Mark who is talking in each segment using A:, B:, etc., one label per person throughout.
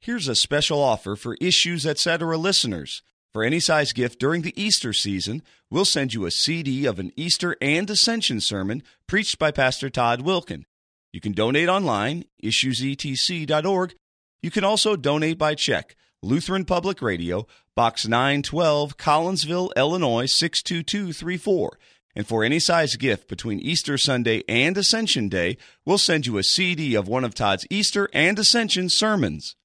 A: Here's a special offer for Issues Etc. listeners. For any size gift during the Easter season, we'll send you a CD of an Easter and Ascension sermon preached by Pastor Todd Wilken. You can donate online, issuesetc.org. You can also donate by check. Lutheran Public Radio, Box 912, Collinsville, Illinois 62234. And for any size gift between Easter Sunday and Ascension Day, we'll send you a CD of one of Todd's Easter and Ascension sermons.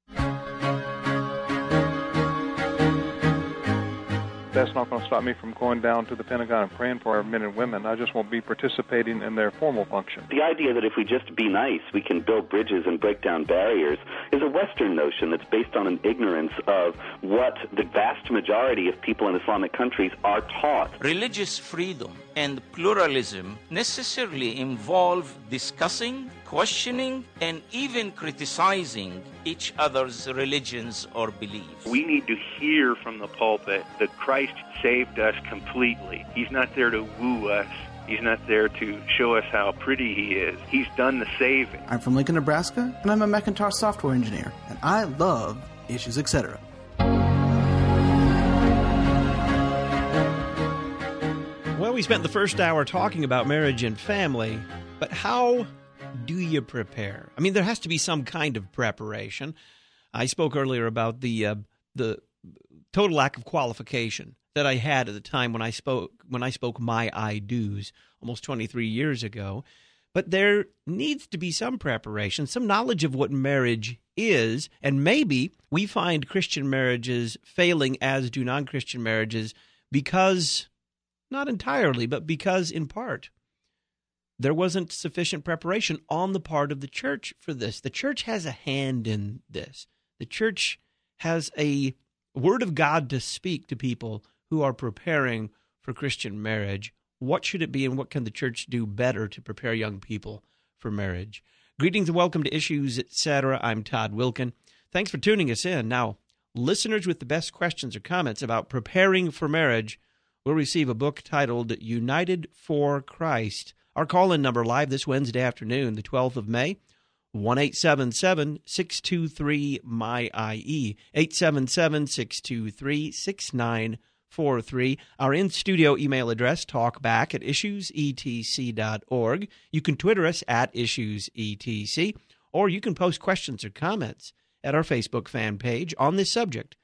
B: That's not going to stop me from going down to the Pentagon and praying for our men and women. I just won't be participating in their formal function.
C: The idea that if we just be nice, we can build bridges and break down barriers is a Western notion that's based on an ignorance of what the vast majority of people in Islamic countries are taught.
D: Religious freedom and pluralism necessarily involve discussing, questioning, and even criticizing each other's religions or beliefs.
E: We need to hear from the pulpit that Christ saved us completely. He's not there to woo us. He's not there to show us how pretty he is. He's done the saving.
F: I'm from Lincoln, Nebraska, and I'm a Macintosh software engineer, and I love Issues Etc.
G: Well, we spent the first hour talking about marriage and family, but how do you prepare? I mean, there has to be some kind of preparation. I spoke earlier about the total lack of qualification that I had at the time when I spoke my I do's almost 23 years ago. But there needs to be some preparation, some knowledge of what marriage is, and maybe we find Christian marriages failing, as do non-Christian marriages, because, not entirely, but because in part, there wasn't sufficient preparation on the part of the church for this. The church has a hand in this. The church has a word of God to speak to people who are preparing for Christian marriage. What should it be, and what can the church do better to prepare young people for marriage? Greetings and welcome to Issues Etc. I'm Todd Wilken. Thanks for tuning us in. Now, listeners with the best questions or comments about preparing for marriage will receive a book titled United for Christ. Our call-in number live this Wednesday afternoon, the 12th of May, 1-877-623-MY-IE, 877-623-6943. Our in-studio email address, talkback@issuesetc.org. You can Twitter us @issuesetc, or you can post questions or comments at our Facebook fan page on this subject,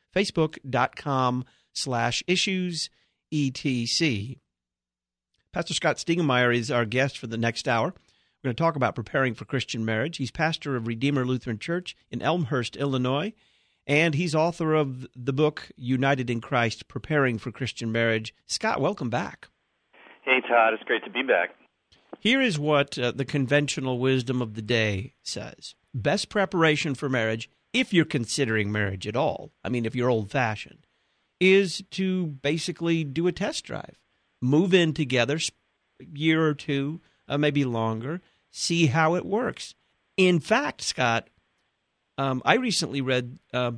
G: facebook.com/issuesetc. Pastor Scott Stiegemeyer is our guest for the next hour. We're going to talk about preparing for Christian marriage. He's pastor of Redeemer Lutheran Church in Elmhurst, Illinois, and he's author of the book United in Christ, Preparing for Christian Marriage. Scott, welcome back.
H: Hey, Todd. It's great to be back.
G: Here is what the conventional wisdom of the day says. Best preparation for marriage, if you're considering marriage at all, I mean, if you're old-fashioned, is to basically do a test drive. Move in together, a year or two, maybe longer, see how it works. In fact, Scott, I recently read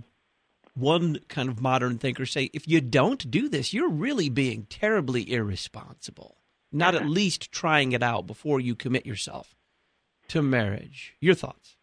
G: one kind of modern thinker say, if you don't do this, you're really being terribly irresponsible, not at least trying it out before you commit yourself to marriage. Your thoughts?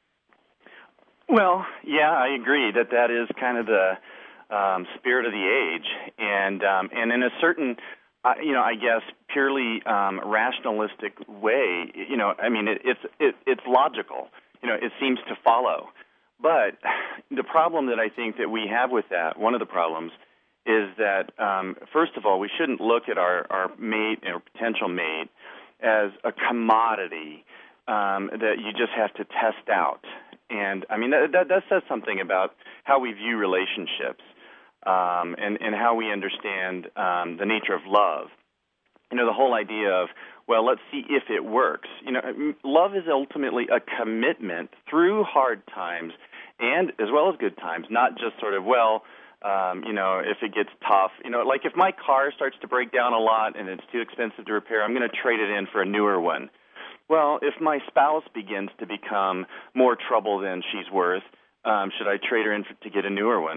H: Well, yeah, I agree that is kind of the spirit of the age, and in a certain I guess purely rationalistic way. I mean, it's logical. It seems to follow. But the problem that I think that we have with that, one of the problems, is that first of all, we shouldn't look at our mate or potential mate as a commodity that you just have to test out. And I mean, that says something about how we view relationships. And how we understand the nature of love. The whole idea of, well, let's see if it works. Love is ultimately a commitment through hard times and as well as good times, not just sort of, if it gets tough. Like if my car starts to break down a lot and it's too expensive to repair, I'm going to trade it in for a newer one. Well, if my spouse begins to become more trouble than she's worth, should I trade her in to get a newer one?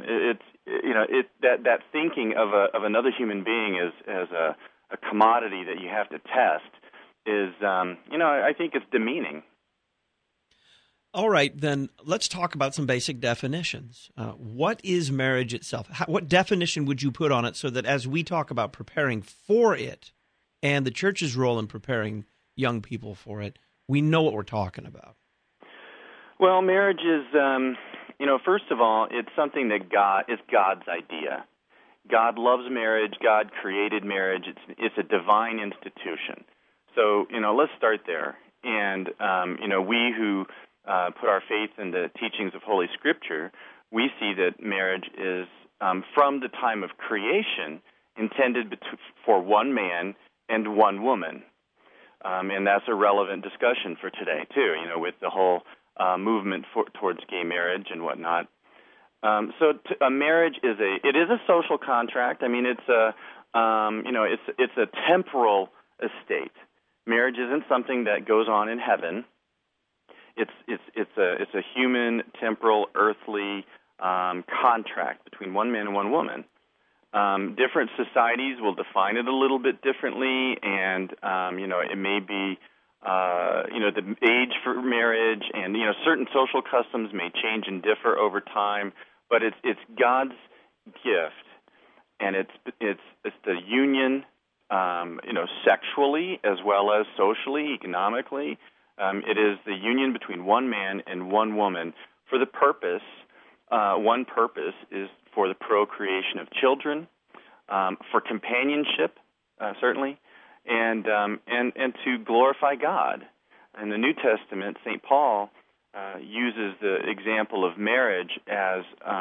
H: That thinking of another human being as a commodity that you have to test is, I think it's demeaning.
G: All right, then let's talk about some basic definitions. What is marriage itself? What definition would you put on it so that as we talk about preparing for it and the church's role in preparing young people for it, we know what we're talking about?
H: Well, marriage is, first of all, it's something that it's God's idea. God loves marriage. God created marriage. It's a divine institution. So, let's start there. And, we who put our faith in the teachings of Holy Scripture, we see that marriage is, from the time of creation, intended for one man and one woman. And that's a relevant discussion for today, too, with the whole movement towards gay marriage and whatnot. A marriage is a social contract. I mean, it's a temporal estate. Marriage isn't something that goes on in heaven. It's a human, temporal, earthly contract between one man and one woman. Different societies will define it a little bit differently, and it may be the age for marriage, and certain social customs may change and differ over time. But it's God's gift, and it's the union, sexually as well as socially, economically. It is the union between one man and one woman for the purpose. One purpose is for the procreation of children, for companionship, certainly, and to glorify God. In the New Testament, St. Paul uses the example of marriage as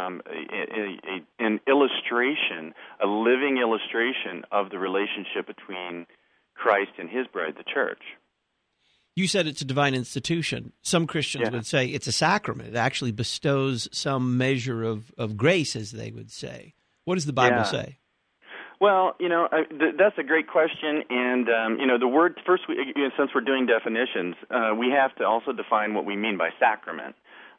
H: an illustration, a living illustration of the relationship between Christ and his bride, the church.
G: You said it's a divine institution. Some Christians would say it's a sacrament. It actually bestows some measure of grace, as they would say. What does the Bible say?
H: Well, that's a great question, and the word first. Since we're doing definitions, we have to also define what we mean by sacrament.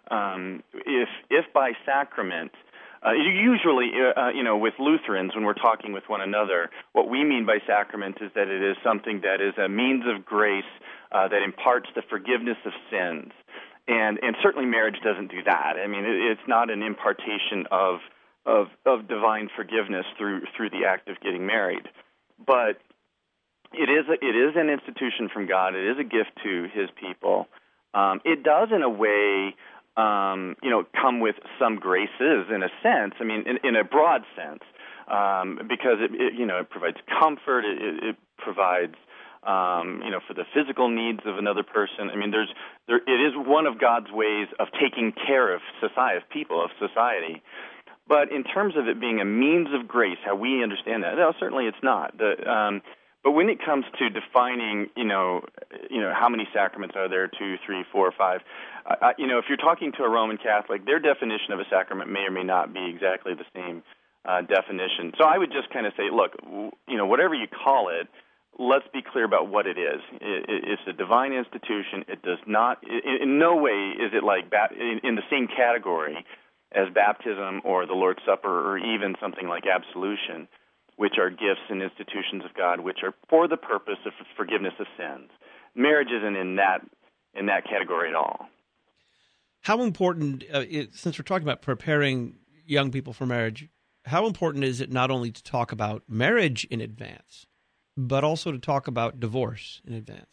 H: If by sacrament, usually, with Lutherans, when we're talking with one another, what we mean by sacrament is that it is something that is a means of grace that imparts the forgiveness of sins, and certainly marriage doesn't do that. I mean, it's not an impartation of divine forgiveness through the act of getting married, but it is an institution from God. It is a gift to His people. It does, in a way, come with some graces, in a sense. I mean, in a broad sense, because it provides comfort. It provides for the physical needs of another person. I mean, it is one of God's ways of taking care of society. But in terms of it being a means of grace, how we understand that, no, certainly it's not. But when it comes to defining, how many sacraments are there, 2, 3, 4, 5, if you're talking to a Roman Catholic, their definition of a sacrament may or may not be exactly the same definition. So I would just kind of say, look, whatever you call it, let's be clear about what it is. It's a divine institution. It does not, in no way is it like in the same category as baptism or the Lord's Supper or even something like absolution, which are gifts and institutions of God, which are for the purpose of forgiveness of sins. Marriage isn't in that category at all.
G: How important, since we're talking about preparing young people for marriage, how important is it not only to talk about marriage in advance, but also to talk about divorce in advance?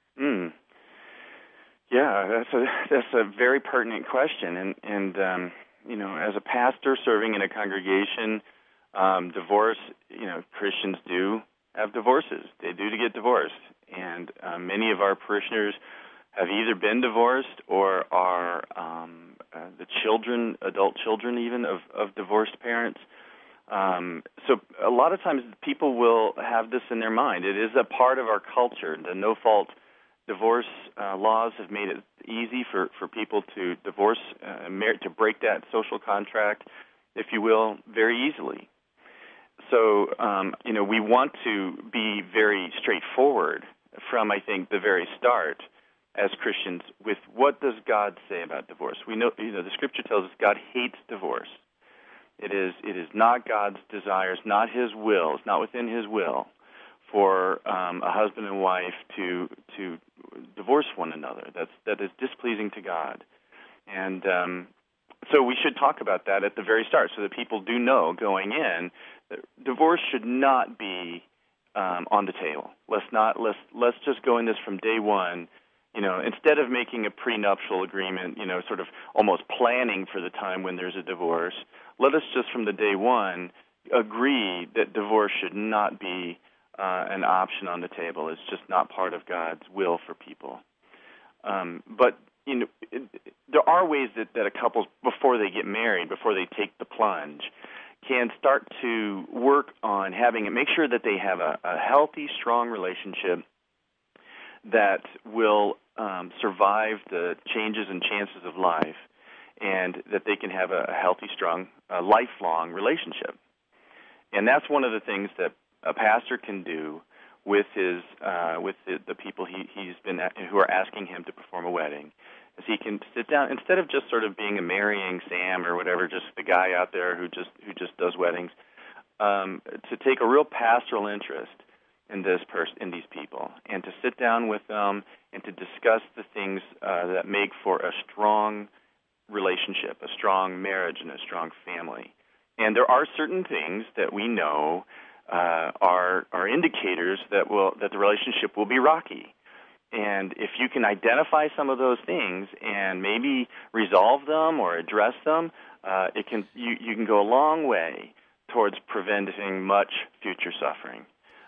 H: Yeah, that's a very pertinent question, and as a pastor serving in a congregation, divorce, Christians do have divorces. They do to get divorced. And many of our parishioners have either been divorced or are the children, adult children even, of divorced parents. So a lot of times people will have this in their mind. It is a part of our culture. The no-fault divorce laws have made it easy for people to divorce, to break that social contract, if you will, very easily. So, we want to be very straightforward from, I think, the very start as Christians with what does God say about divorce. We know, the Scripture tells us God hates divorce. It is not God's desire. It's not His will. It's not within His will for a husband and wife to divorce one another. That is displeasing to God. And so we should talk about that at the very start so that people do know going in that divorce should not be on the table. Let's just go in this from day one. Instead of making a prenuptial agreement, sort of almost planning for the time when there's a divorce, let us just from the day one agree that divorce should not be an option on the table. It's just not part of God's will for people. But there are ways that a couple, before they get married, before they take the plunge, can start to work on make sure that they have a healthy, strong relationship that will survive the changes and chances of life, and that they can have a healthy, strong, lifelong relationship. And that's one of the things that a pastor can do with his the people who are asking him to perform a wedding, is he can sit down instead of just sort of being a marrying Sam or whatever, just the guy out there who just does weddings, to take a real pastoral interest in these people, and to sit down with them and to discuss the things that make for a strong relationship, a strong marriage, and a strong family. And there are certain things that we know are indicators that the relationship will be rocky. And if you can identify some of those things and maybe resolve them or address them, you can go a long way towards preventing much future suffering.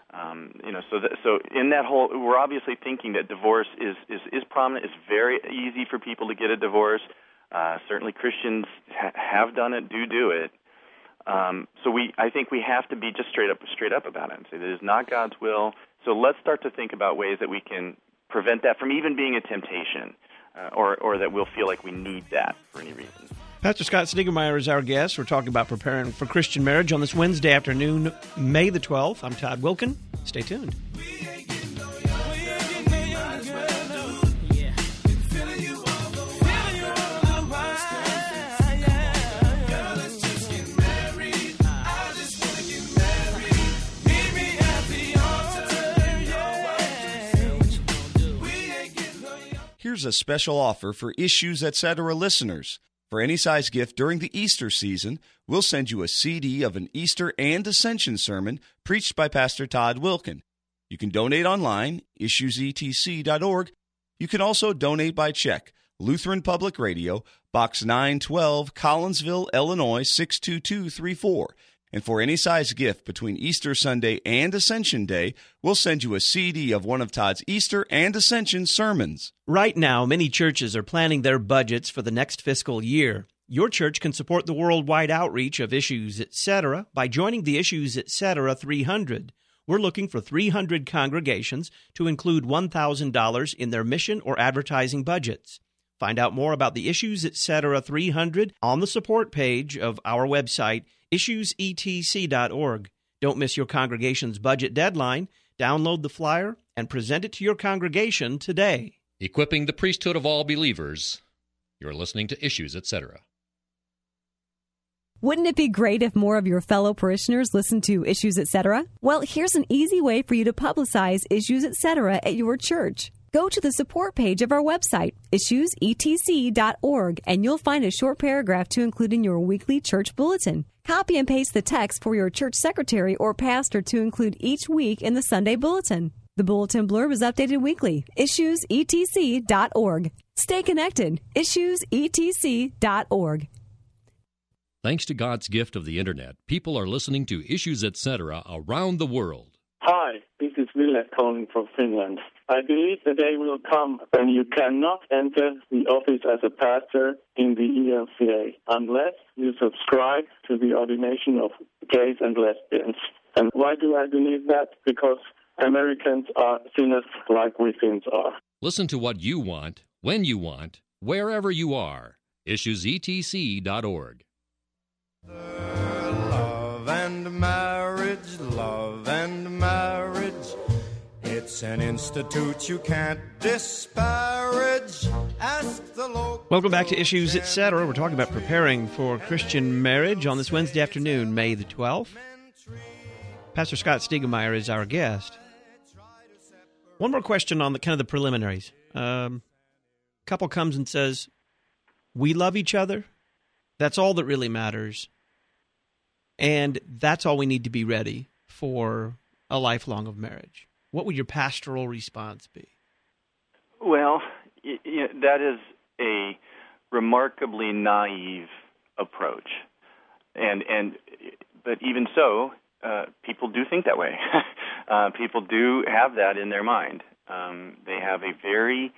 H: So in that whole, we're obviously thinking that divorce is prominent. It's very easy for people to get a divorce. Certainly Christians have done it, do it. I think we have to be just straight up about it and say that it is not God's will. So let's start to think about ways that we can prevent that from even being a temptation, or that we'll feel like we need that for any reason.
G: Pastor Scott Stiegemeyer is our guest. We're talking about preparing for Christian marriage on this Wednesday afternoon, May the 12th. I'm Todd Wilkin. Stay tuned.
A: Here's a special offer for Issues Etc. listeners. For any size gift during the Easter season, we'll send you a CD of an Easter and Ascension sermon preached by Pastor Todd Wilkin. You can donate online, issuesetc.org. You can also donate by check. Lutheran Public Radio, Box 912, Collinsville, Illinois 62234. And for any size gift between Easter Sunday and Ascension Day, we'll send you a CD of one of Todd's Easter and Ascension sermons.
G: Right now, many churches are planning their budgets for the next fiscal year. Your church can support the worldwide outreach of Issues Etc. by joining the Issues Etc. 300. We're looking for 300 congregations to include $1,000 in their mission or advertising budgets. Find out more about the Issues Etc. 300 on the support page of our website, issuesetc.org. Don't miss your congregation's budget deadline. Download the flyer and present it to your congregation today.
I: Equipping the priesthood of all believers. You're listening to Issues Etc.
J: Wouldn't it be great if more of your fellow parishioners listened to Issues Etc.? Well, here's an easy way for you to publicize Issues Etc. at your church. Go to the support page of our website, issuesetc.org, and you'll find a short paragraph to include in your weekly church bulletin. Copy and paste the text for your church secretary or pastor to include each week in the Sunday bulletin. The bulletin blurb is updated weekly. issuesetc.org. Stay connected. issuesetc.org.
I: Thanks to God's gift of the Internet, people are listening to Issues Etc. around the world.
K: Hi, this is Ville calling from Finland. I believe the day will come when you cannot enter the office as a pastor in the ELCA unless you subscribe to the ordination of gays and lesbians. And why do I believe that? Because Americans are sinners like we Finns are.
I: Listen to what you want, when you want, wherever you are. IssuesETC.org.
L: Love and marriage, love and marriage. It's an institute you can't disparage. Ask the local.
G: Welcome back to Issues Etc. We're talking about preparing for Christian marriage on this Wednesday afternoon, May the 12th. Pastor Scott Stiegemeyer is our guest. One more question on the kind of the preliminaries. Couple comes and says, we love each other. That's all that really matters. And that's all we need to be ready for a lifelong of marriage. What would your pastoral response be?
H: Well, that is a remarkably naive approach. But even so, people do think that way. People do have that in their mind. They have a very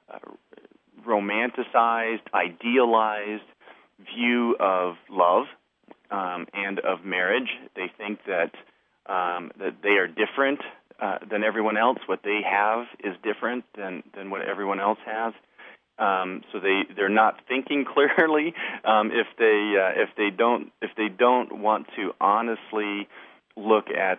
H: romanticized, idealized view of love and of marriage. They think that they are different than everyone else. What they have is different than what everyone else has. So they're not thinking clearly if they don't want to honestly look at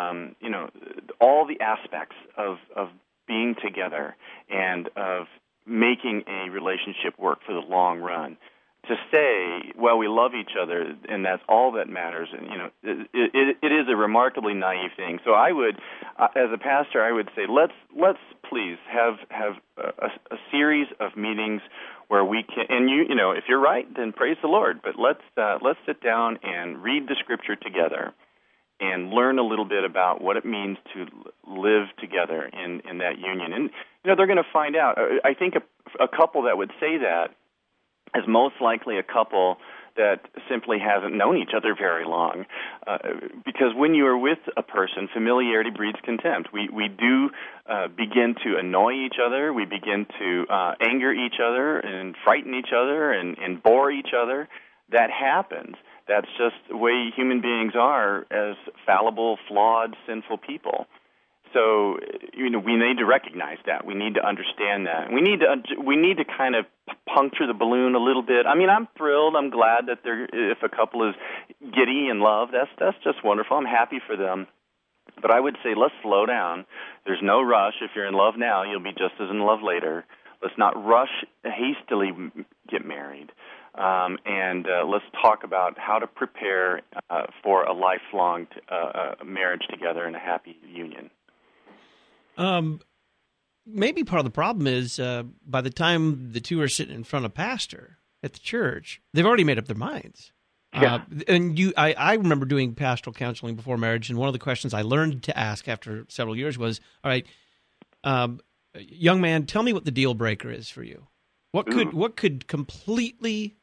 H: all the aspects of being together and of making a relationship work for the long run. To say, well, we love each other and that's all that matters, and it is a remarkably naive thing. So I would, as a pastor, I would say let's please have a series of meetings where we can, and if you're right, then praise the Lord. But let's sit down and read the Scripture together and learn a little bit about what it means to live together in that union. And they're going to find out. I think a couple that would say that is most likely a couple that simply hasn't known each other very long. Because when you are with a person, familiarity breeds contempt. We do begin to annoy each other. We begin to anger each other and frighten each other and bore each other. That happens. That's just the way human beings are as fallible, flawed, sinful people. So, we need to recognize that. We need to understand that. We need to kind of puncture the balloon a little bit. I mean, I'm thrilled. I'm glad that if a couple is giddy in love, that's just wonderful. I'm happy for them. But I would say let's slow down. There's no rush. If you're in love now, you'll be just as in love later. Let's not rush hastily get married. And let's talk about how to prepare for a lifelong marriage together in a happy union.
G: Maybe part of the problem is by the time the two are sitting in front of pastor at the church, they've already made up their minds.
H: Yeah.
G: I remember doing pastoral counseling before marriage, and one of the questions I learned to ask after several years was, all right, young man, tell me what the deal breaker is for you. What could completely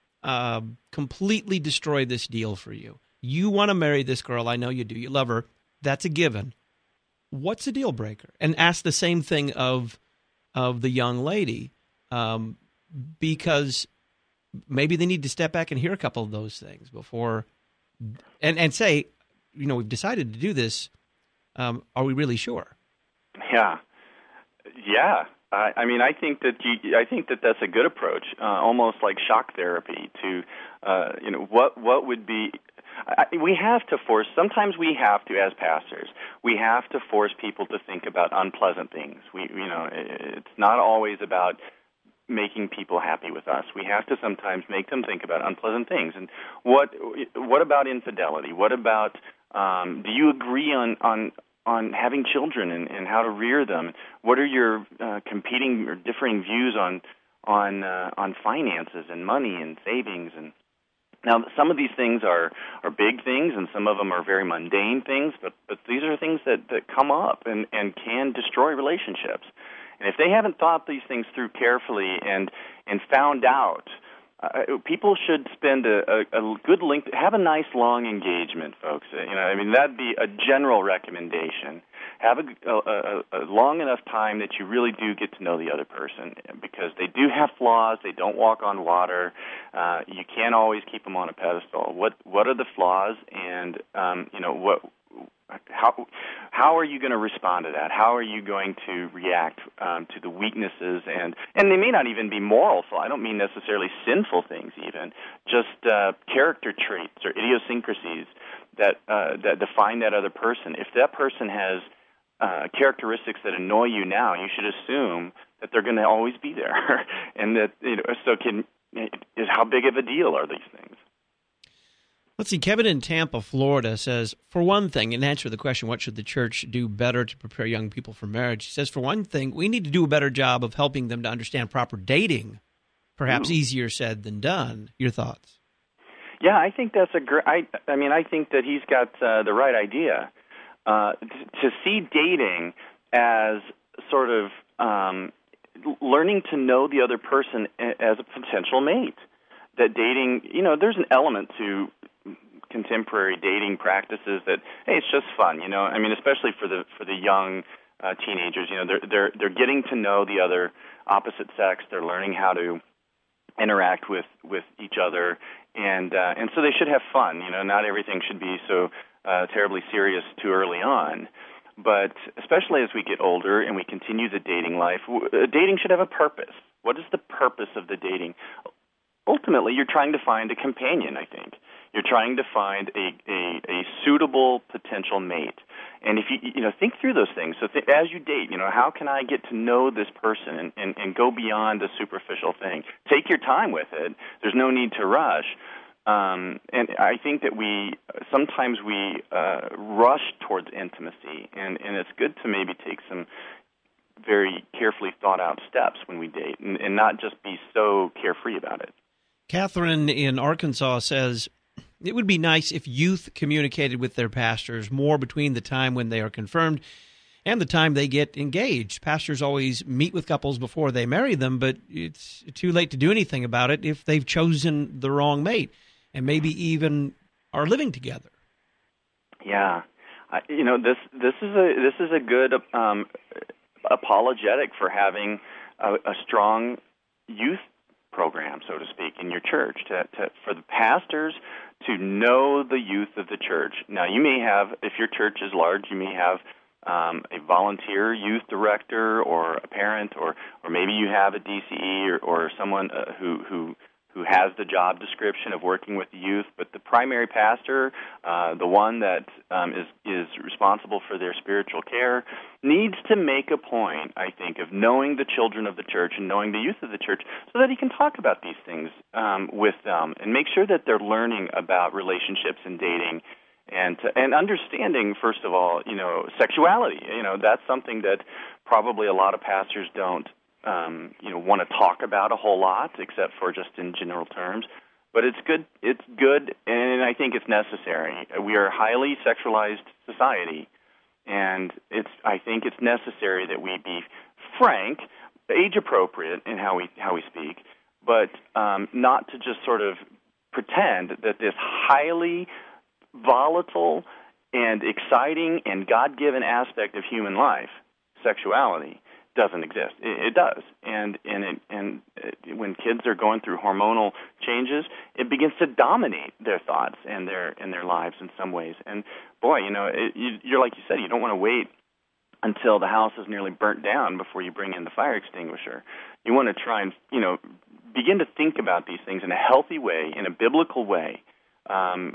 G: destroy this deal for you? You want to marry this girl. I know you do. You love her. That's a given. What's a deal breaker? And ask the same thing of the young lady, because maybe they need to step back and hear a couple of those things before, and say, we've decided to do this. Are we really sure?
H: Yeah. I think that that's a good approach, almost like shock therapy. To what would be. We have to force. Sometimes we have to, as pastors, we have to force people to think about unpleasant things. It's not always about making people happy with us. We have to sometimes make them think about unpleasant things. And what about infidelity? What about? Do you agree on having children and how to rear them? What are your competing or differing views on finances and money and savings? And now, some of these things are big things, and some of them are very mundane things, but these are things that come up and can destroy relationships. And if they haven't thought these things through carefully and found out, people should spend a good length, have a nice long engagement, folks. That'd be a general recommendation. Have a long enough time that you really do get to know the other person, because they do have flaws. They don't walk on water. You can't always keep them on a pedestal. What are the flaws, and how are you going to respond to that? How are you going to react to the weaknesses? And they may not even be moral, so I don't mean necessarily sinful things even, just character traits or idiosyncrasies that define that other person. If that person has characteristics that annoy you now, you should assume that they're going to always be there. And that, how big of a deal are these things?
G: Let's see, Kevin in Tampa, Florida says, for one thing, in answer to the question, what should the church do better to prepare young people for marriage? He says, for one thing, we need to do a better job of helping them to understand proper dating perhaps easier said than done. Your thoughts?
H: Yeah, I think that's a great. I think that he's got the right idea to see dating as sort of learning to know the other person as a potential mate. That dating, there's an element to contemporary dating practices that, hey, it's just fun, especially for the young teenagers, they're getting to know the other opposite sex, they're learning how to interact with each other, and so they should have fun. Not everything should be so terribly serious too early on. But especially as we get older and we continue the dating life, dating should have a purpose. What is the purpose of the dating? Ultimately, you're trying to find a companion, I think. You're trying to find a suitable potential mate. And if you think through those things, so as you date, how can I get to know this person and go beyond a superficial thing? Take your time with it. There's no need to rush. And I think that we sometimes rush towards intimacy, and it's good to maybe take some very carefully thought out steps when we date and not just be so carefree about it.
G: Catherine in Arkansas says, it would be nice if youth communicated with their pastors more between the time when they are confirmed and the time they get engaged. Pastors always meet with couples before they marry them, but it's too late to do anything about it if they've chosen the wrong mate and maybe even are living together.
H: Yeah. This is a good apologetic for having a strong youth program, so to speak, in your church, for the pastors to know the youth of the church. Now, you may have, if your church is large, you may have a volunteer youth director or a parent, or maybe you have a DCE or someone who has the job description of working with the youth, but the primary pastor, the one that is responsible for their spiritual care, needs to make a point, I think, of knowing the children of the church and knowing the youth of the church so that he can talk about these things with them and make sure that they're learning about relationships and dating and understanding, first of all, sexuality. That's something that probably a lot of pastors don't want to talk about a whole lot, except for just in general terms. But it's good, and I think it's necessary. We are a highly sexualized society, and I think it's necessary that we be frank, age appropriate in how we speak, but not to just sort of pretend that this highly volatile and exciting and God-given aspect of human life, sexuality, doesn't exist. It does, and when kids are going through hormonal changes, it begins to dominate their thoughts and their lives in some ways. And boy, you're like you said, you don't want to wait until the house is nearly burnt down before you bring in the fire extinguisher. You want to try and begin to think about these things in a healthy way, in a biblical way, from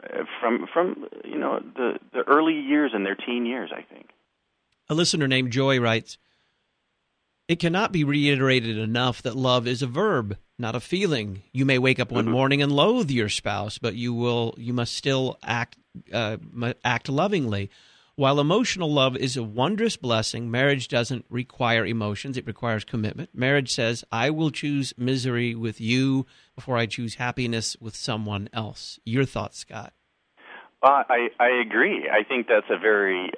H: the early years and their teen years, I think.
G: A listener named Joy writes, it cannot be reiterated enough that love is a verb, not a feeling. You may wake up one morning and loathe your spouse, but you must still act lovingly. While emotional love is a wondrous blessing, marriage doesn't require emotions. It requires commitment. Marriage says, I will choose misery with you before I choose happiness with someone else. Your thoughts, Scott?
H: I agree. I think that's a very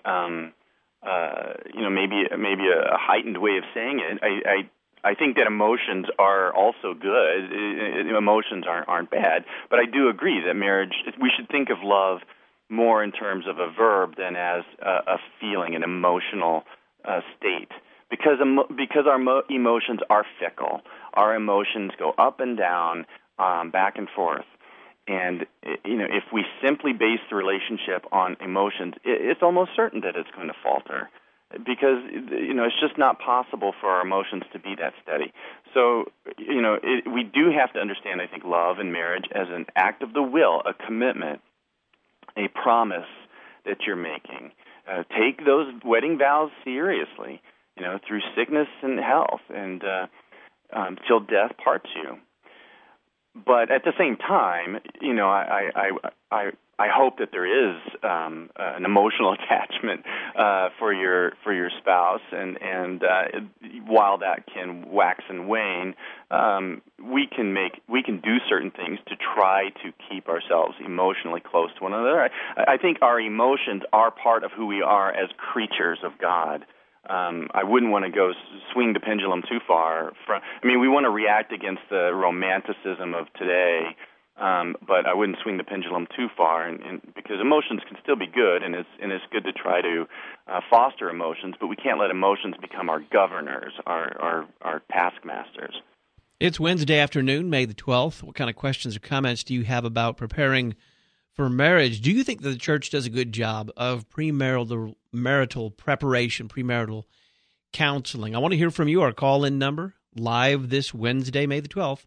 H: maybe a heightened way of saying it. I think that emotions are also good. Emotions aren't bad, but I do agree that marriage, we should think of love more in terms of a verb than as a feeling, an emotional state, because our emotions are fickle. Our emotions go up and down, back and forth. And, if we simply base the relationship on emotions, it's almost certain that it's going to falter because, it's just not possible for our emotions to be that steady. So, we do have to understand, I think, love and marriage as an act of the will, a commitment, a promise that you're making. Take those wedding vows seriously, through sickness and health and till death parts you. But at the same time, you know, I hope that there is an emotional attachment for your spouse, and while that can wax and wane, we can do certain things to try to keep ourselves emotionally close to one another. I think our emotions are part of who we are as creatures of God. I wouldn't want to go swing the pendulum too far. We want to react against the romanticism of today, but I wouldn't swing the pendulum too far, and because emotions can still be good, and it's good to try to foster emotions, but we can't let emotions become our governors, our taskmasters.
G: It's Wednesday afternoon, May the 12th. What kind of questions or comments do you have about preparing for marriage? Do you think that the church does a good job of premarital preparation, premarital counseling? I want to hear from you. Our call-in number, live this Wednesday, May the 12th,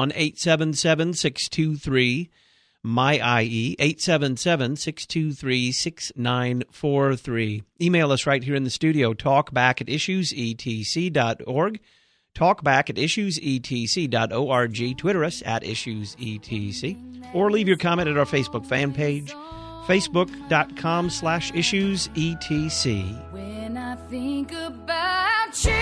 G: 1-877-623-MY-IE, 877-623-6943. Email us right here in the studio, talkback@issuesetc.org, talkback@issuesetc.org, Twitter us @issuesetc, or leave your comment at our Facebook fan page, facebook.com/issuesetc.
M: When I think about cheating,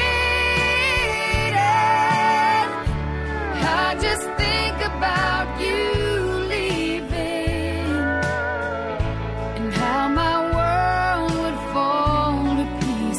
M: I just think about you leaving, and how my world would fall to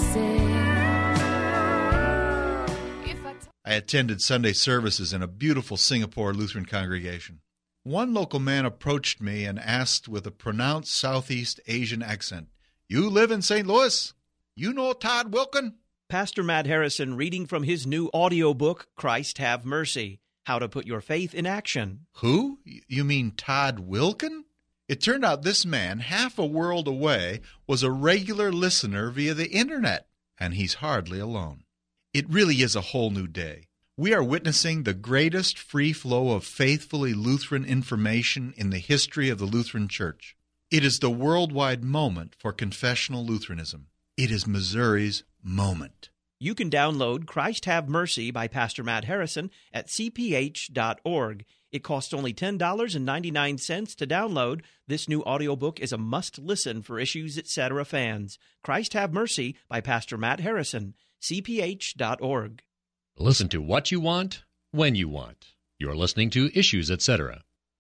M: pieces.
N: I attended Sunday services in a beautiful Singapore Lutheran congregation. One local man approached me and asked with a pronounced Southeast Asian accent, "You live in St. Louis? You know Todd Wilken?"
G: Pastor Matt Harrison reading from his new audiobook, Christ Have Mercy, How to Put Your Faith in Action.
N: Who? You mean Todd Wilken? It turned out this man, half a world away, was a regular listener via the internet, and he's hardly alone. It really is a whole new day. We are witnessing the greatest free flow of faithfully Lutheran information in the history of the Lutheran Church. It is the worldwide moment for confessional Lutheranism. It is Missouri's moment.
G: You can download Christ Have Mercy by Pastor Matt Harrison at cph.org. It costs only $10.99 to download. This new audiobook is a must-listen for Issues Etc. fans. Christ Have Mercy by Pastor Matt Harrison, cph.org.
I: Listen to what you want, when you want. You're listening to Issues Etc.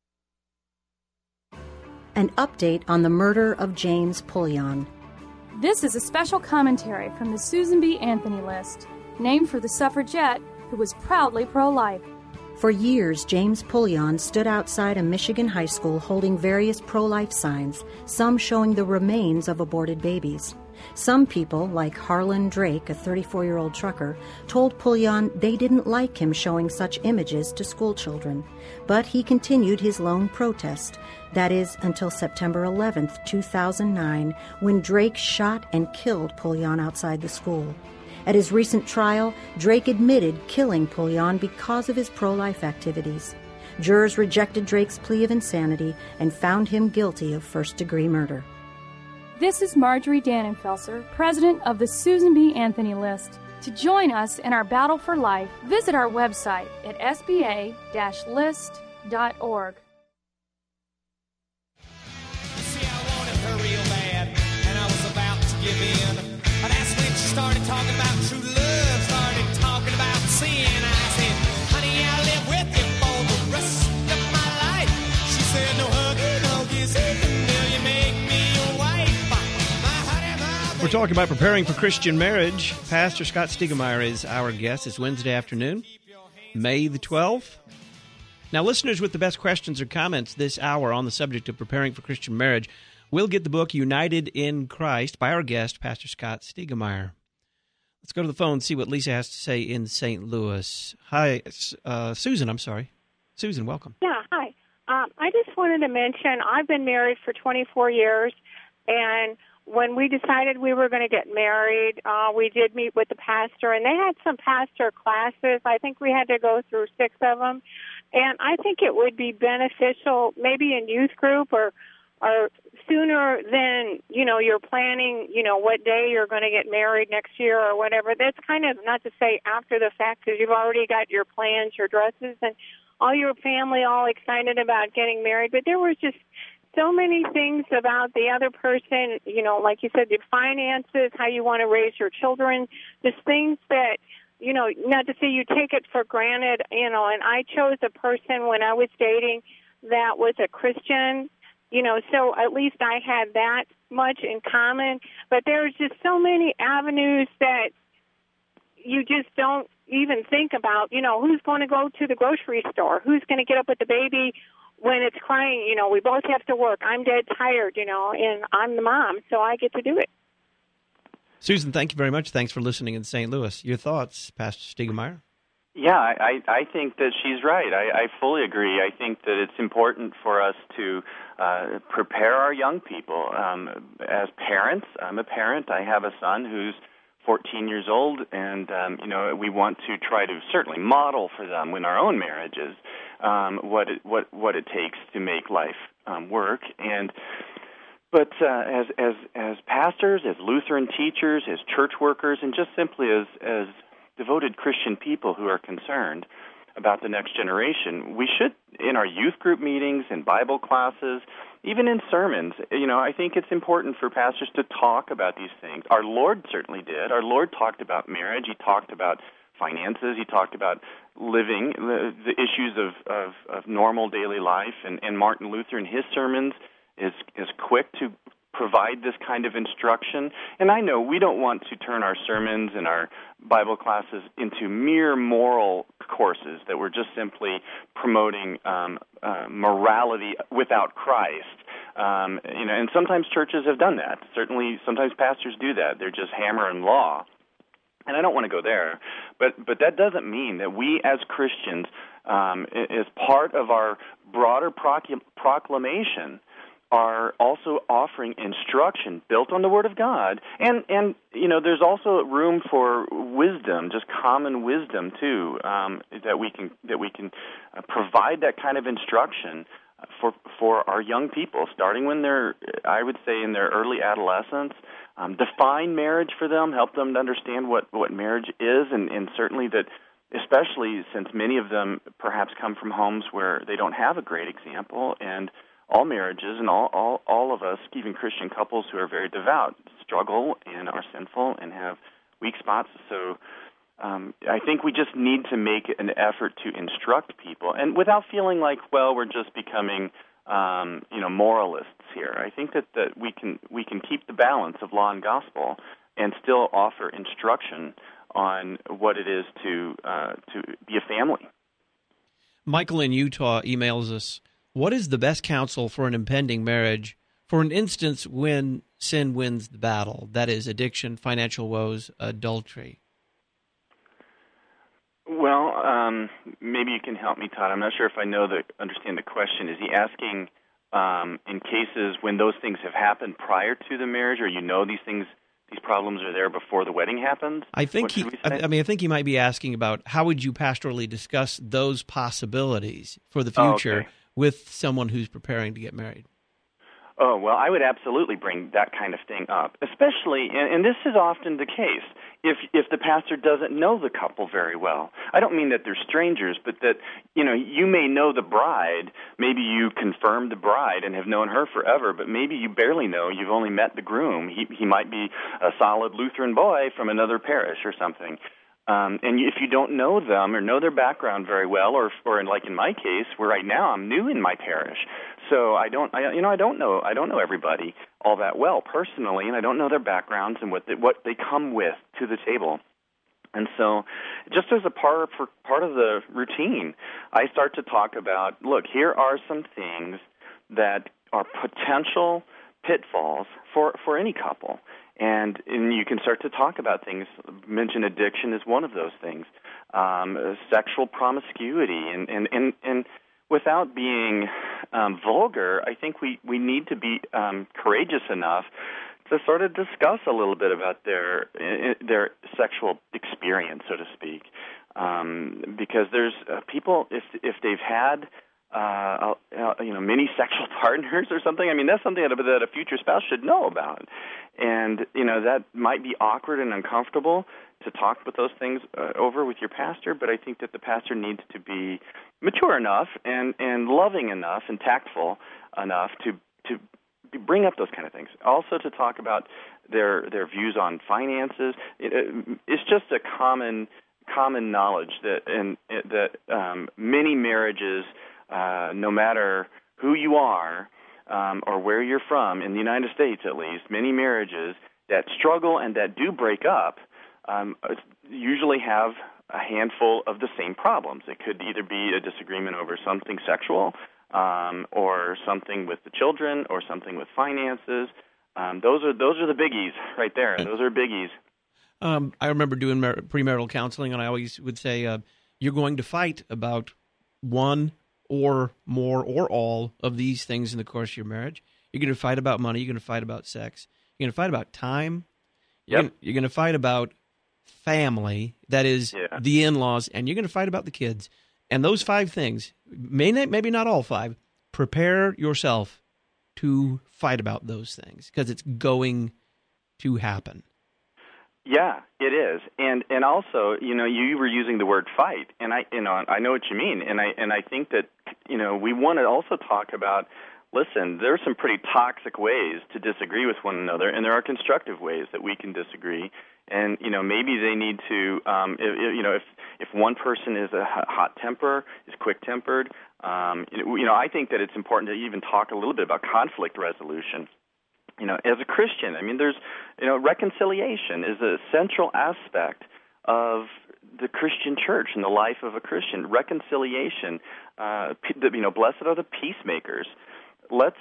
O: An update on the murder of James Pullion.
P: This is a special commentary from the Susan B. Anthony list, named for the suffragette who was proudly pro-life.
O: For years, James Pullion stood outside a Michigan high school holding various pro-life signs, some showing the remains of aborted babies. Some people, like Harlan Drake, a 34-year-old trucker, told Pullion they didn't like him showing such images to schoolchildren. But he continued his lone protest, that is, until September 11, 2009, when Drake shot and killed Pullion outside the school. At his recent trial, Drake admitted killing Pullion because of his pro-life activities. Jurors rejected Drake's plea of insanity and found him guilty of first-degree murder.
P: This is Marjorie Dannenfelser, president of the Susan B. Anthony list. To join us in our battle for life, visit our website at sba-list.org.
Q: See, I wanted her real bad, and I was about to give in. But that's when she started talking about true love, started talking about sin. I said, honey, I'll live with you for the rest of my life. She said, no hugging, no kissing, until you make me your wife.
G: We're talking about preparing for Christian marriage. Pastor Scott Stiegemeyer is our guest. It's Wednesday afternoon, May the 12th. Now, listeners with the best questions or comments this hour on the subject of preparing for Christian marriage will get the book United in Christ by our guest, Pastor Scott Stiegemeyer. Let's go to the phone and see what Lisa has to say in St. Louis. Hi, Susan, I'm sorry. Susan, welcome.
R: Yeah, hi. I just wanted to mention I've been married for 24 years, and when we decided we were going to get married, we did meet with the pastor, and they had some pastor classes. I think we had to go through 6 of them. And I think it would be beneficial maybe in youth group or sooner than, you're planning, what day you're going to get married next year or whatever. That's kind of not to say after the fact because you've already got your plans, your dresses. And all your family all excited about getting married, but there was just so many things about the other person, you know, like you said, the finances, how you want to raise your children, just things that, you know, not to say you take it for granted, you know, and I chose a person when I was dating that was a Christian, you know, so at least I had that much in common, but there's just so many avenues that you just don't even think about, you know, who's going to go to the grocery store, who's going to get up with the baby when it's crying, you know, we both have to work. I'm dead tired, you know, and I'm the mom, so I get to do it.
G: Susan, thank you very much. Thanks for listening in St. Louis. Your thoughts, Pastor Stiegemeier?
H: Yeah, I think that she's right. I fully agree. I think that it's important for us to prepare our young people. As parents, I'm a parent. I have a son who's 14 years old, and you know, we want to try to certainly model for them in our own marriages what it takes to make life work. But as pastors, as Lutheran teachers, as church workers, and just simply as devoted Christian people who are concerned about the next generation, we should, in our youth group meetings and Bible classes, even in sermons, you know, I think it's important for pastors to talk about these things. Our Lord certainly did. Our Lord talked about marriage. He talked about finances. He talked about living, the issues of normal daily life. And Martin Luther in his sermons is quick to provide this kind of instruction. And I know we don't want to turn our sermons and our Bible classes into mere moral courses that we're just simply promoting morality without Christ. You know, and sometimes churches have done that. Certainly, sometimes pastors do that. They're just hammering law. And I don't want to go there, but that doesn't mean that we as Christians, as part of our broader proclamation, are also offering instruction built on the Word of God, and you know, there's also room for wisdom, just common wisdom too, that we can provide that kind of instruction for our young people, starting when they're, I would say, in their early adolescence. Define marriage for them, help them to understand what marriage is, and certainly that, especially since many of them perhaps come from homes where they don't have a great example, and all marriages and all of us, even Christian couples who are very devout, struggle and are sinful and have weak spots. So I think we just need to make an effort to instruct people, and without feeling like, well, we're just becoming you know, moralists here. I think that we can keep the balance of law and gospel and still offer instruction on what it is to be a family.
G: Michael in Utah emails us, what is the best counsel for an impending marriage for an instance when sin wins the battle, that is, addiction, financial woes, adultery?
H: Well, maybe you can help me, Todd. I'm not sure if I understand the question. Is he asking in cases when those things have happened prior to the marriage, or you know these problems are there before the wedding happens?
G: I think he might be asking about how would you pastorally discuss those possibilities for the future with someone who's preparing to get married.
H: Oh, well, I would absolutely bring that kind of thing up, especially, and this is often the case, if the pastor doesn't know the couple very well. I don't mean that they're strangers, but that, you know, you may know the bride, maybe you confirmed the bride and have known her forever, but maybe you barely know, you've only met the groom. He might be a solid Lutheran boy from another parish or something. And if you don't know them or know their background very well, or like in my case, where right now I'm new in my parish, so I don't know everybody all that well personally, and I don't know their backgrounds and what they come with to the table. And so, just as a part of the routine, I start to talk about, look, here are some things that are potential pitfalls for any couple. And you can start to talk about things. Mention addiction is one of those things. Sexual promiscuity, and without being vulgar, I think we need to be courageous enough to sort of discuss a little bit about their sexual experience, so to speak, because there's people, if they've had many sexual partners or something. I mean, that's something that a future spouse should know about. And, that might be awkward and uncomfortable to talk with those things over with your pastor, but I think that the pastor needs to be mature enough and loving enough and tactful enough to bring up those kind of things. Also to talk about their views on finances. It's just a common knowledge that many marriages, no matter who you are or where you're from, in the United States at least, many marriages that struggle and that do break up usually have a handful of the same problems. It could either be a disagreement over something sexual, or something with the children, or something with finances. Those are the biggies right there. Those are biggies.
G: I remember doing premarital counseling, and I always would say, you're going to fight about one or more or all of these things in the course of your marriage. You're going to fight about money. You're going to fight about sex. You're going to fight about time. You're going to fight about family, that is the in-laws, and you're going to fight about the kids. And those 5 things, maybe not all 5, prepare yourself to fight about those things because it's going to happen.
H: Yeah, it is. And also, you were using the word fight, and I know what you mean. And I think that, we want to also talk about, listen, there are some pretty toxic ways to disagree with one another, and there are constructive ways that we can disagree. And, maybe they need to, if one person is a hot temper, is quick-tempered, I think that it's important to even talk a little bit about conflict resolution. As a Christian, I mean, there's, reconciliation is a central aspect of the Christian church and the life of a Christian. Reconciliation, blessed are the peacemakers. Let's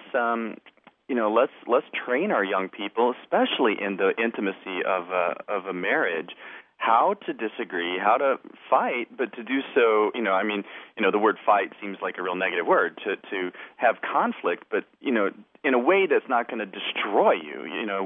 H: train our young people, especially in the intimacy of a marriage, how to disagree, how to fight, but to do so, the word fight seems like a real negative word, to have conflict, but, in a way that's not going to destroy you.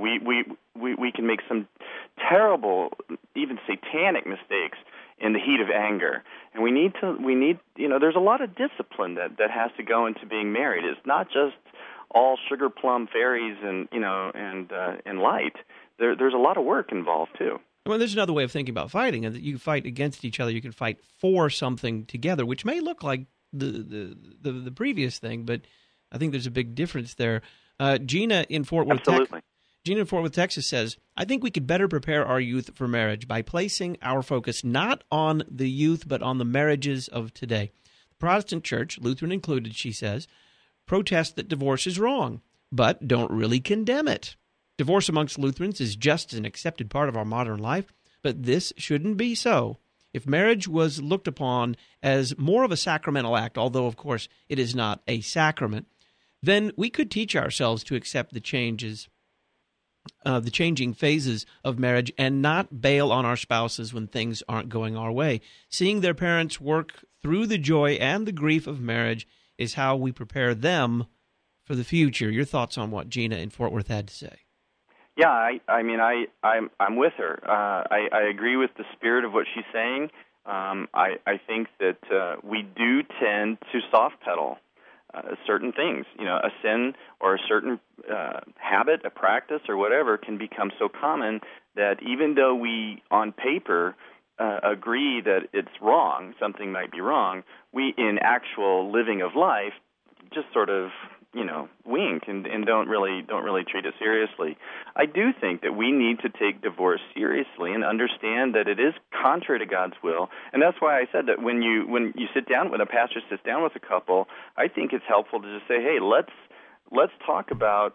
H: We can make some terrible, even satanic mistakes in the heat of anger. And we need, there's a lot of discipline that has to go into being married. It's not just all sugar plum fairies and light. There's a lot of work involved too.
G: Well, there's another way of thinking about fighting, and that you fight against each other. You can fight for something together, which may look like the previous thing, but I think there's a big difference there. Gina in Fort Worth, Texas says, I think we could better prepare our youth for marriage by placing our focus not on the youth, but on the marriages of today. The Protestant Church, Lutheran included, she says, protest that divorce is wrong, but don't really condemn it. Divorce amongst Lutherans is just an accepted part of our modern life, but this shouldn't be so. If marriage was looked upon as more of a sacramental act, although, of course, it is not a sacrament, then we could teach ourselves to accept the changes, the changing phases of marriage, and not bail on our spouses when things aren't going our way. Seeing their parents work through the joy and the grief of marriage is how we prepare them for the future. Your thoughts on what Gina in Fort Worth had to say?
H: Yeah, I'm with her. I agree with the spirit of what she's saying. I think that we do tend to soft pedal certain things. A sin or a certain habit, a practice, or whatever can become so common that even though we, on paper, agree that it's wrong, something might be wrong, we, in actual living of life, just sort of wink and don't really treat it seriously. I do think that we need to take divorce seriously and understand that it is contrary to God's will, and that's why I said that when you sit down, when a pastor sits down with a couple, I think it's helpful to just say, hey, let's talk about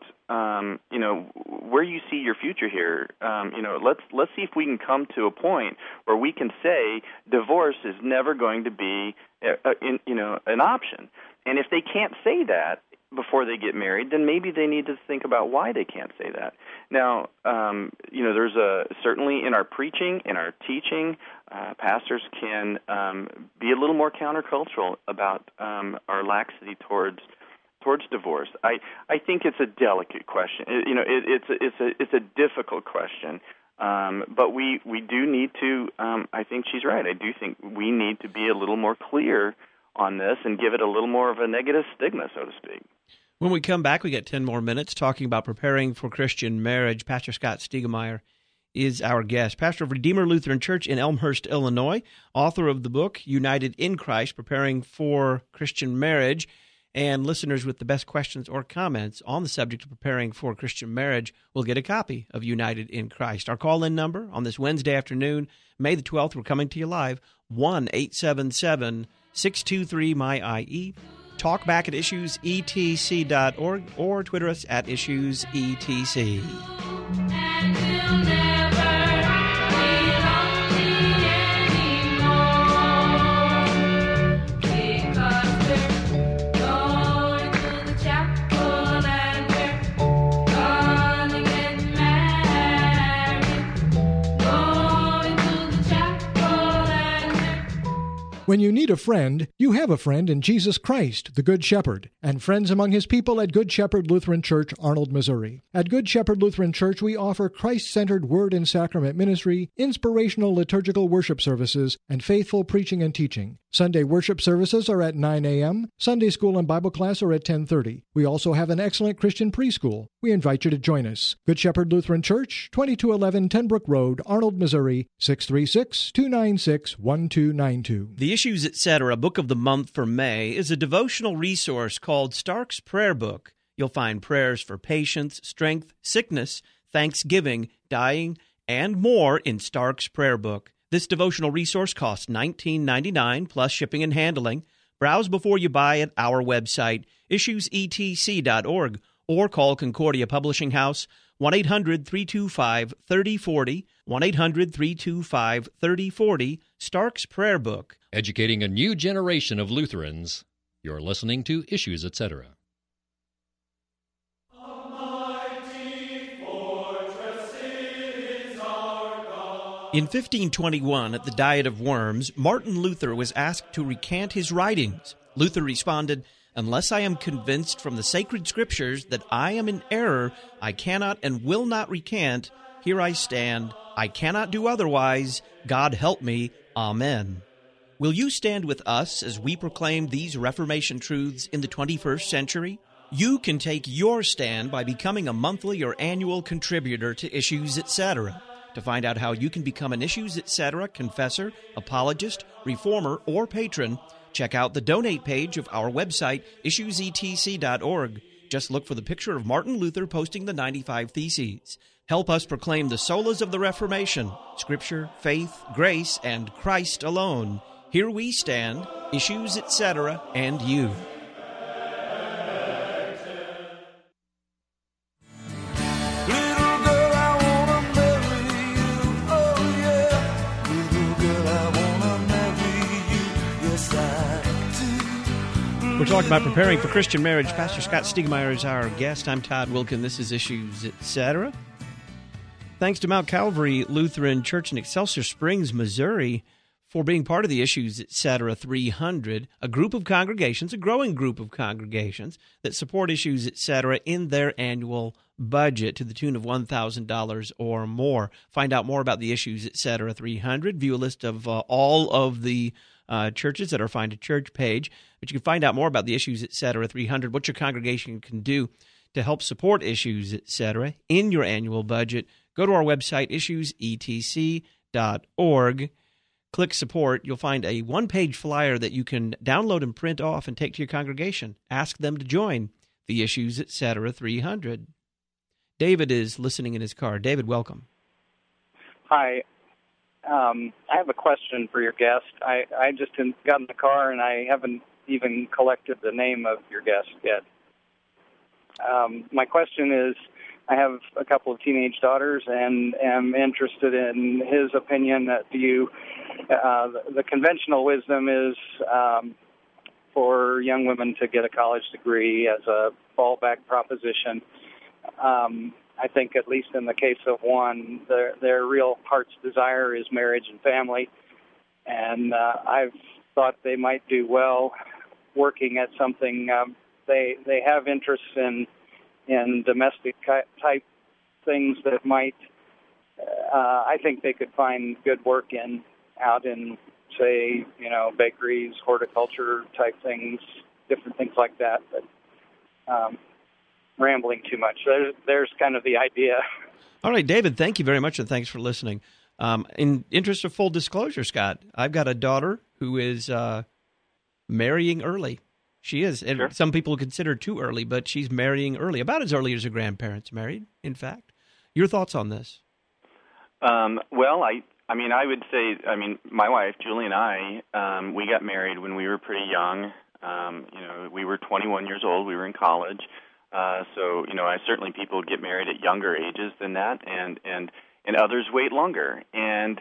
H: where you see your future here. Let's see if we can come to a point where we can say divorce is never going to be an option. And if they can't say that before they get married, then maybe they need to think about why they can't say that. Now, there's certainly in our preaching, in our teaching, pastors can be a little more countercultural about our laxity towards divorce. I think it's a delicate question. It's a difficult question. But we do need to. I think she's right. I do think we need to be a little more clear on this and give it a little more of a negative stigma, so to speak.
G: When we come back, we got 10 more minutes talking about preparing for Christian marriage. Pastor Scott Stiegemeyer is our guest. Pastor of Redeemer Lutheran Church in Elmhurst, Illinois, author of the book United in Christ, Preparing for Christian Marriage. And listeners with the best questions or comments on the subject of preparing for Christian marriage will get a copy of United in Christ. Our call-in number on this Wednesday afternoon, May the 12th, we're coming to you live, 1-877-623-MY-IE. Talk back at issuesetc.org or Twitter us at issuesetc.
Q: And we'll never be lonely anymore, because we're going to the chapel and we're gonna get married. Going to the chapel and
S: When you need a friend, you have a friend in Jesus Christ, the Good Shepherd, and friends among his people at Good Shepherd Lutheran Church, Arnold, Missouri. At Good Shepherd Lutheran Church, we offer Christ-centered word and sacrament ministry, inspirational liturgical worship services, and faithful preaching and teaching. Sunday worship services are at 9 a.m., Sunday school and Bible class are at 10:30. We also have an excellent Christian preschool. We invite you to join us. Good Shepherd Lutheran Church, 2211 Tenbrook Road, Arnold, Missouri, 636-296-1292.
G: The Issues Etc. Book of the Month for May is a devotional resource called Stark's Prayer Book. You'll find prayers for patience, strength, sickness, thanksgiving, dying, and more in Stark's Prayer Book. This devotional resource costs $19.99 plus shipping and handling. Browse before you buy at our website, issuesetc.org, or call Concordia Publishing House, 1-800-325-3040, 1-800-325-3040, Stark's Prayer Book.
I: Educating a new generation of Lutherans. You're listening to Issues Etc.
G: In 1521, at the Diet of Worms, Martin Luther was asked to recant his writings. Luther responded, "Unless I am convinced from the sacred scriptures that I am in error, I cannot and will not recant. Here I stand. I cannot do otherwise. God help me. Amen." Will you stand with us as we proclaim these Reformation truths in the 21st century? You can take your stand by becoming a monthly or annual contributor to Issues Etc. To find out how you can become an Issues Etc. confessor, apologist, reformer, or patron, check out the donate page of our website, issuesetc.org. Just look for the picture of Martin Luther posting the 95 Theses. Help us proclaim the solas of the Reformation, Scripture, faith, grace, and Christ alone. Here we stand, Issues Etc., and you. We're talking about preparing for Christian marriage. Pastor Scott Stiegemeyer is our guest. I'm Todd Wilkin. This is Issues Etc. Thanks to Mount Calvary Lutheran Church in Excelsior Springs, Missouri, for being part of the Issues Etc. 300, a group of congregations, a growing group of congregations that support Issues Etc. in their annual budget to the tune of $1,000 or more. Find out more about the Issues Etc. 300. View a list of all of the churches at our Find a Church page. But you can find out more about the Issues Etc. 300, what your congregation can do to help support Issues Etc. in your annual budget. Go to our website, issuesetc.org. Click support. You'll find a one-page flyer that you can download and print off and take to your congregation. Ask them to join the Issues Etc. 300. David is listening in his car. David, welcome.
T: Hi. I have a question for your guest. I just got in the car and I haven't even collected the name of your guest yet. My question is, I have a couple of teenage daughters and am interested in his opinion that the conventional wisdom is for young women to get a college degree as a fallback proposition. I think at least in the case of one, their real heart's desire is marriage and family. And I've thought they might do well working at something. They have interests in domestic type things that might, I think they could find good work out in say, bakeries, horticulture type things, different things like that. But rambling too much. There's kind of the idea.
G: All right, David, thank you very much, and thanks for listening. In interest of full disclosure, Scott, I've got a daughter who is marrying early. She is. And
H: sure.
G: Some people consider too early, but she's marrying early, about as early as her grandparents married, in fact. Your thoughts on this?
H: Well, I would say, my wife, Julie, and I, we got married when we were pretty young. We were 21 years old. We were in college. So, certainly people get married at younger ages than that, and others wait longer. And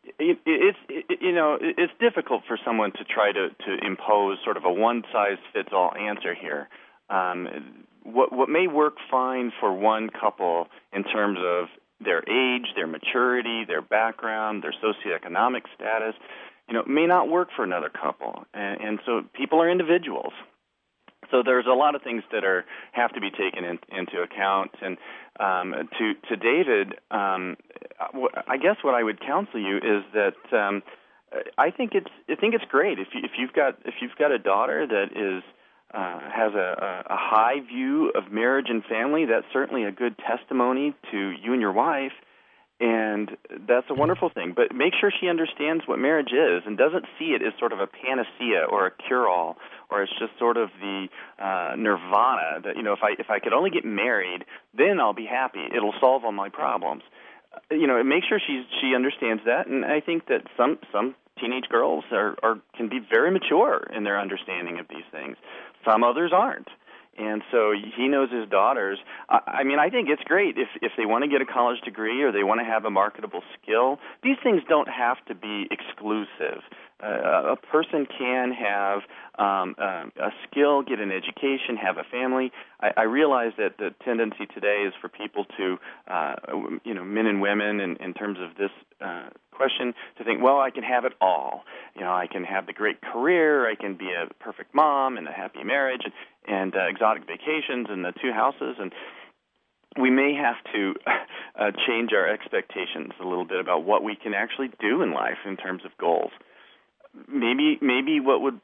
H: it's difficult for someone to try to impose sort of a one-size-fits-all answer here. What may work fine for one couple in terms of their age, their maturity, their background, their socioeconomic status, may not work for another couple. And so people are individuals. So there's a lot of things that have to be taken into account. And to David, I guess what I would counsel you is that I think it's great if you've got a daughter that is has a high view of marriage and family. That's certainly a good testimony to you and your wife. And that's a wonderful thing. But make sure she understands what marriage is and doesn't see it as sort of a panacea or a cure-all, or it's just sort of the nirvana that, if I could only get married, then I'll be happy. It'll solve all my problems. Make sure she understands that. And I think that some teenage girls can be very mature in their understanding of these things. Some others aren't. And so he knows his daughters. I think it's great if they want to get a college degree or they want to have a marketable skill. These things don't have to be exclusive. A person can have a skill, get an education, have a family. I realize that the tendency today is for people to, men and women in terms of this question, to think, well, I can have it all. I can have the great career, I can be a perfect mom and a happy marriage and exotic vacations and the 2 houses. And we may have to change our expectations a little bit about what we can actually do in life in terms of goals. Maybe what would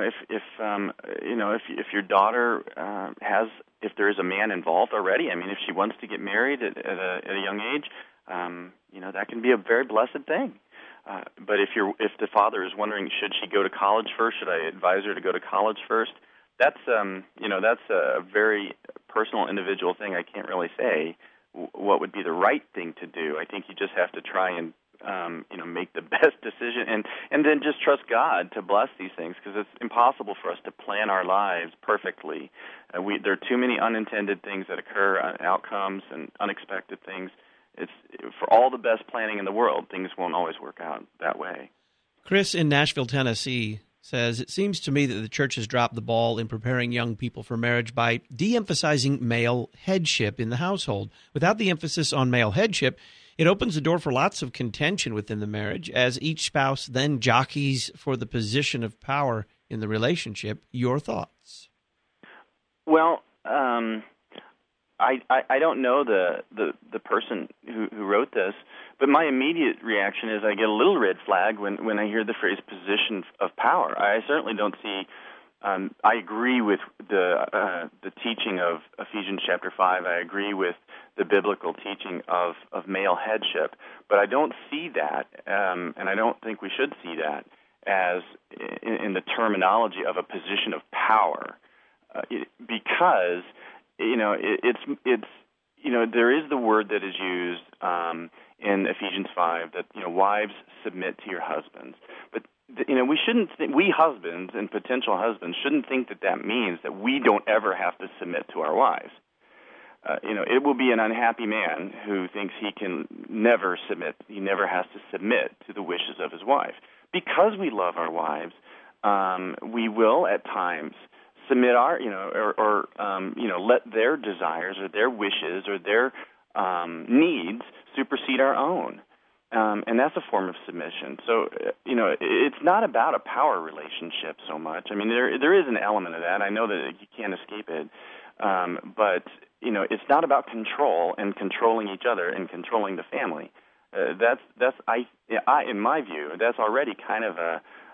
H: if your daughter if there is a man involved already. If she wants to get married at a young age, that can be a very blessed thing. But if the father is wondering, should she go to college first? Should I advise her to go to college first? That's a very personal, individual thing. I can't really say what would be the right thing to do. I think you just have to try and make the best decision, and then just trust God to bless these things, because it's impossible for us to plan our lives perfectly. There are too many unintended things that occur, outcomes and unexpected things. It's for all the best planning in the world, things won't always work out that way.
G: Chris in Nashville, Tennessee says, it seems to me that the church has dropped the ball in preparing young people for marriage by de-emphasizing male headship in the household. Without the emphasis on male headship, it opens the door for lots of contention within the marriage, as each spouse then jockeys for the position of power in the relationship. Your thoughts?
H: Well, I don't know the person who wrote this, but my immediate reaction is I get a little red flag when I hear the phrase position of power. I certainly don't see. I agree with the teaching of Ephesians chapter 5. I agree with the biblical teaching of male headship, but I don't see that, and I don't think we should see that as in the terminology of a position of power, because it's there is the word that is used in Ephesians 5 that wives submit to your husbands, but we shouldn't think, we husbands and potential husbands shouldn't think that means that we don't ever have to submit to our wives. It will be an unhappy man who thinks he can never submit. He never has to submit to the wishes of his wife. Because we love our wives, we will at times submit our, let their desires or their wishes or their needs supersede our own. And that's a form of submission. So, it's not about a power relationship so much. There is an element of that. I know that you can't escape it. But, it's not about control and controlling each other and controlling the family. In my view, that's already kind of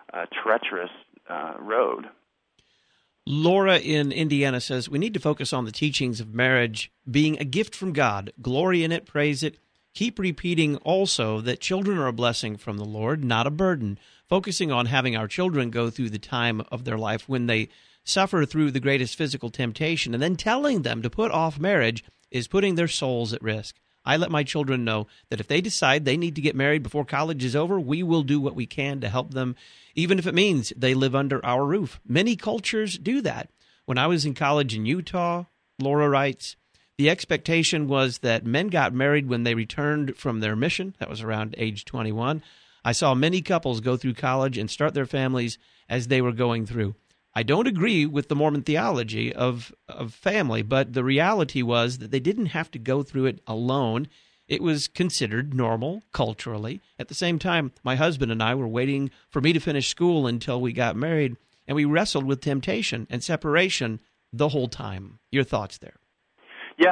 H: treacherous road.
G: Laura in Indiana says, we need to focus on the teachings of marriage being a gift from God. Glory in it, praise it. Keep repeating also that children are a blessing from the Lord, not a burden. Focusing on having our children go through the time of their life when they suffer through the greatest physical temptation, and then telling them to put off marriage is putting their souls at risk. I let my children know that if they decide they need to get married before college is over, we will do what we can to help them, even if it means they live under our roof. Many cultures do that. When I was in college in Utah, Laura writes, the expectation was that men got married when they returned from their mission. That was around age 21. I saw many couples go through college and start their families as they were going through. I don't agree with the Mormon theology of family, but the reality was that they didn't have to go through it alone. It was considered normal culturally. At the same time, my husband and I were waiting for me to finish school until we got married, and we wrestled with temptation and separation the whole time. Your thoughts there?
H: Yeah,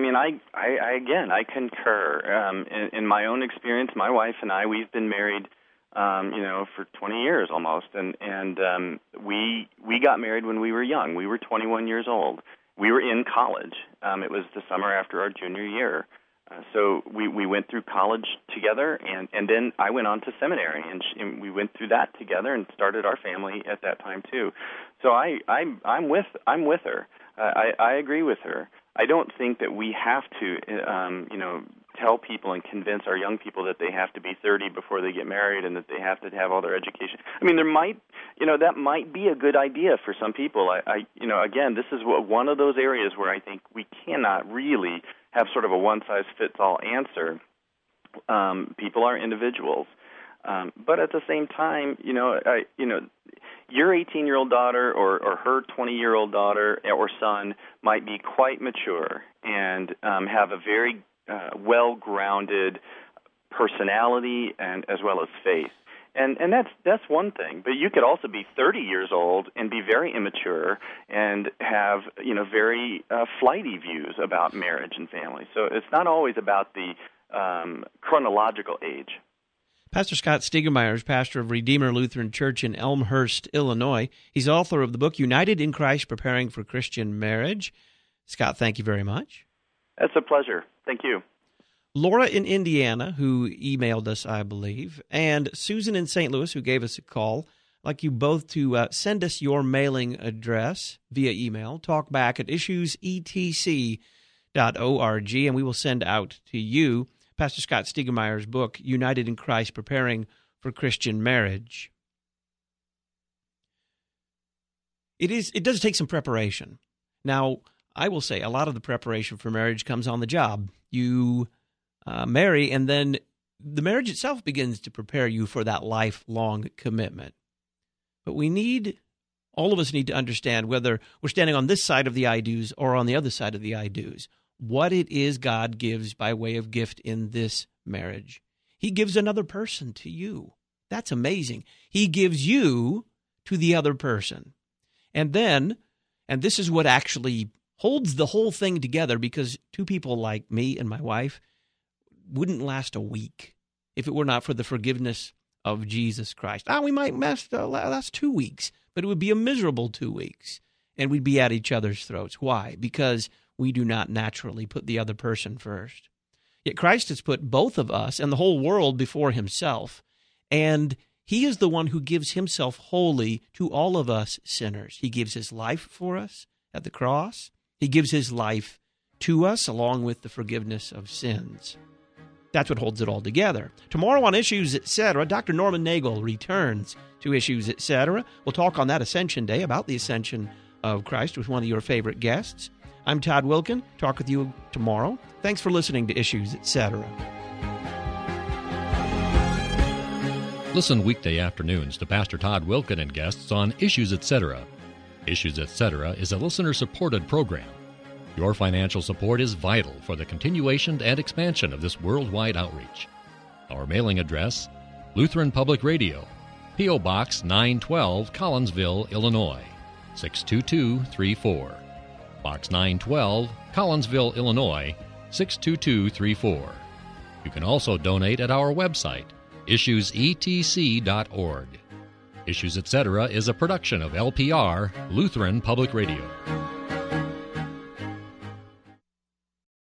H: I concur. In my own experience, my wife and I, we've been married for 20 years almost, and we got married when we were young. We were 21 years old. We were in college. It was the summer after our junior year. So we went through college together, and then I went on to seminary, and we went through that together and started our family at that time too. So I'm with her. I agree with her. I don't think that we have to tell people and convince our young people that they have to be 30 before they get married and that they have to have all their education. I mean, that might be a good idea for some people. Again, this is one of those areas where I think we cannot really have sort of a one-size-fits-all answer. People are individuals. But at the same time, your 18-year-old daughter or her 20-year-old daughter or son might be quite mature and have a very well-grounded personality and as well as faith. And that's one thing. But you could also be 30 years old and be very immature and have very flighty views about marriage and family. So it's not always about the chronological age.
G: Pastor Scott Stiegemeier is pastor of Redeemer Lutheran Church in Elmhurst, Illinois. He's author of the book United in Christ, Preparing for Christian Marriage. Scott, thank you very much.
H: That's a pleasure. Thank you.
G: Laura in Indiana, who emailed us, I believe, and Susan in St. Louis, who gave us a call. I'd like you both to send us your mailing address via email, talkbackatissuesetc.org, and we will send out to you Pastor Scott Stiegemeier's book, United in Christ, Preparing for Christian Marriage. It does take some preparation. Now, I will say a lot of the preparation for marriage comes on the job. You marry, and then the marriage itself begins to prepare you for that lifelong commitment. But all of us need to understand whether we're standing on this side of the I-do's or on the other side of the I-do's, what it is God gives by way of gift in this marriage. He gives another person to you. That's amazing. He gives you to the other person. And then, and this is what actually holds the whole thing together, because two people like me and my wife wouldn't last a week if it were not for the forgiveness of Jesus Christ. We might last 2 weeks, but it would be a miserable 2 weeks, and we'd be at each other's throats. Why? Because we do not naturally put the other person first. Yet Christ has put both of us and the whole world before himself, and he is the one who gives himself wholly to all of us sinners. He gives his life for us at the cross. He gives his life to us along with the forgiveness of sins. That's what holds it all together. Tomorrow on Issues Etc., Dr. Norman Nagel returns to Issues Etc. We'll talk on that Ascension Day about the ascension of Christ with one of your favorite guests. I'm Todd Wilkin. Talk with you tomorrow. Thanks for listening to Issues Etc.
I: Listen weekday afternoons to Pastor Todd Wilkin and guests on Issues Etc. Issues Etc. is a listener-supported program. Your financial support is vital for the continuation and expansion of this worldwide outreach. Our mailing address, Lutheran Public Radio, P.O. Box 912, Collinsville, Illinois, 62234. Box 912, Collinsville, Illinois, 62234. You can also donate at our website, issuesetc.org. Issues Etc. is a production of LPR, Lutheran Public Radio.